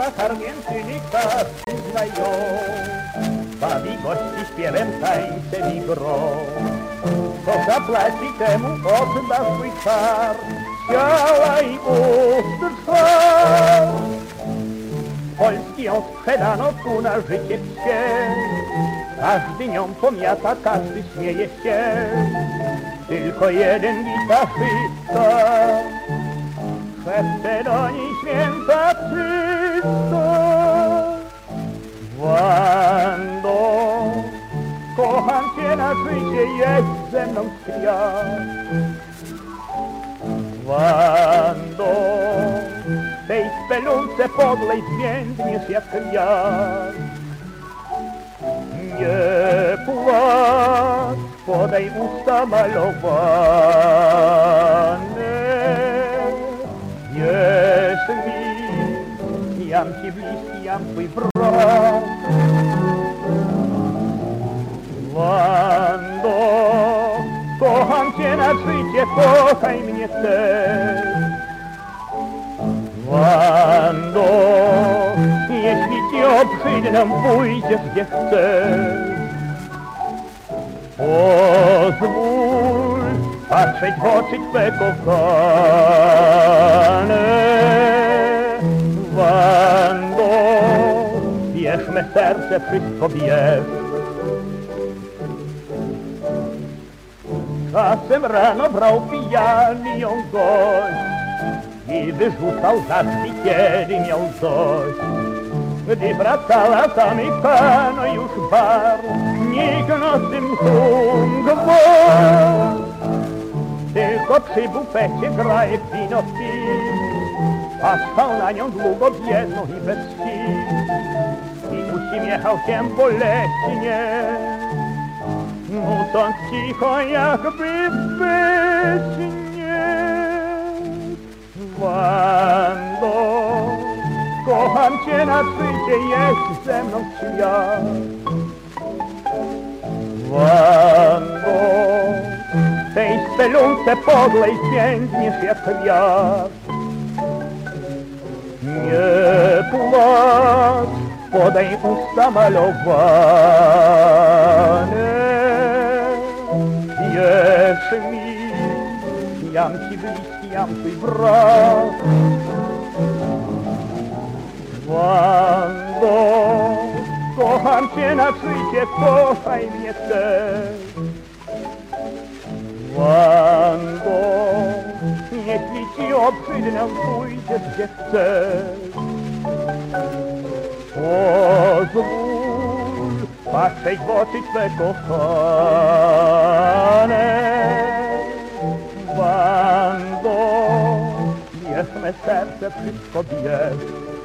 Stanach Argentyny każdy znają. Bawi gości śpiewem, tańcem i grą. Kto zapłaci temu, odda swój car, ciała i ust trwał. Polski ją sprzedano tu na życie wsie. Każdy nią pomiata, każdy śmieje się. Tylko jeden gitarzysta szepcze do niej święta czysto. Wando, kocham cię na życie, jedź ze mną w świat. Wando, tej spelunce podlej zwiędniesz jak kwiat. Nie płacz, podaj usta malowane. Wierz mi, jam ci bliski, jam twój wróg. Wando, kocham cię na życie, kochaj mnie też. Wando, jeśli ci obrzydną, pójdziesz gdzie chcesz. Pozwól patrzeć w oczy twe kochane. Wando, wiesz, me serce wszystko wiesz. Czasem rano brał pijany ją gość i wyrzucał za drzwi, kiedy miał dość. Gdy wracała, zamykano już bar, nikt o tym gwóźdź. Tylko przy bufecie graje wino pil, a spał na nią długo, biedną i bez sił. I uśmiechał się boleśnie, nucąc cicho jakby we śnie. Wando, kocham cię na życie, jedź ze mną w świat. Wando, tej spelunce podlej zwiędniesz jak kwiat. Nie płacz, podaj usta malowane. Wierz mi, jam ci bliski, jam twój wróg. Wando, kocham cię na życie, kochaj mnie też. Wando, jeśli ci obrzydnę, pójdziesz gdzie chcesz. Pozwól patrzeć w oczy twe kochane. Wando, wiesz, me serce wszystko wiesz.